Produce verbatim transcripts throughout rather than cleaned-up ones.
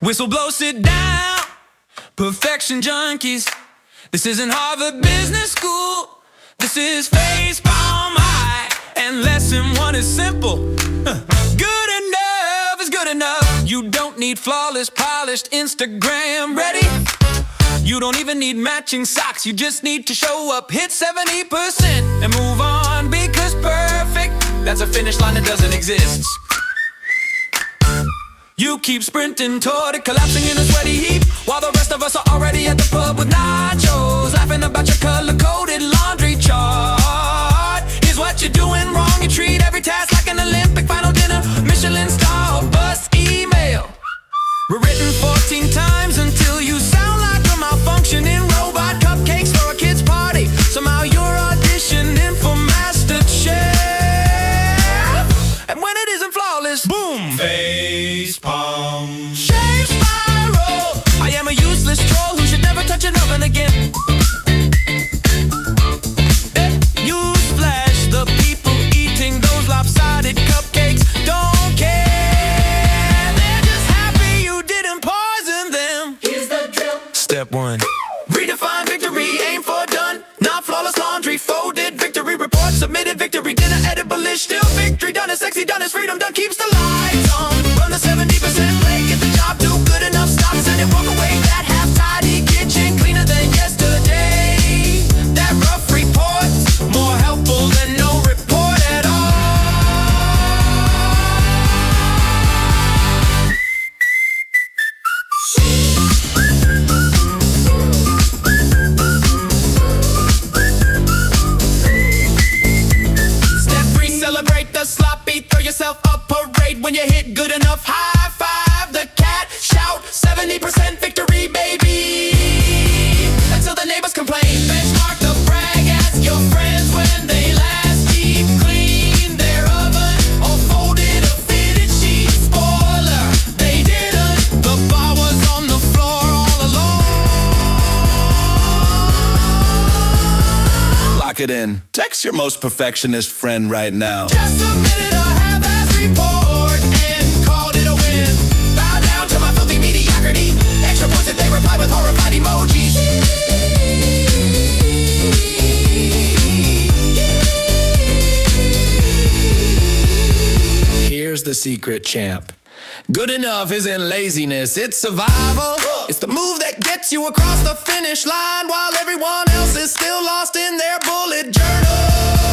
Whistle blow, sit down. Perfection junkies. This isn't Harvard Business School. This is Facepalm High. And lesson one is simple. Huh. Good enough is good enough. You don't need flawless, polished Instagram ready. You don't even need matching socks. You just need to show up, hit seventy percent, and move on, because perfect, that's a finish line that doesn't exist. You keep sprinting toward it, collapsing in a sweaty heap, while the rest of us are already at the pub with nachos, laughing about your color-coded laundry chart. Here's what you're doing wrong. You treat every task like an Olympic final dinner, Michelin star, or bus email. Rewritten fourteen times until you sound like a malfunctioning robot. Cupcakes for a kid's party. Somehow you're auditioning for MasterChef. And when it isn't flawless, boom! Facepalm. Shape spiral. I am a useless troll who should never touch an oven again. Newsflash, the people eating those lopsided cupcakes don't care. They're just happy you didn't poison them. Here's the drill. Step one. Redefine victory, aim for done. Not flawless laundry, folded victory report, submitted victory, dinner edible-ish, still victory. Done is sexy, done is freedom, done keeps the lights on. Run the seventy percent play, get the job, do good enough, stop, send it, walk away. That half-tidy kitchen, cleaner than yesterday. That rough report, more helpful than no report at all. Step three, celebrate the sloppy, throw yourself up, parade when you hit good enough. High five the cat, shout seventy percent victory, baby, until the neighbors complain. Benchmark the brag, ask your friends when they last deep cleaned their oven or folded a fitted sheet. Spoiler, they didn't. The bar was on the floor all along. Lock it in. Text your most perfectionist friend right now. Just submitted a half-ass report and called it a win. Bow down to my filthy mediocrity. Extra points if they reply with horrified emojis. Here's the secret, champ. Good enough isn't laziness, it's survival. It's the move that gets you across the finish line while everyone else is still lost in their bullet journal.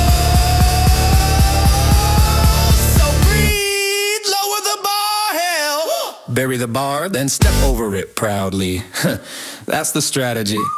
So breathe, lower the bar, hell. Bury the bar, then step over it proudly. That's the strategy.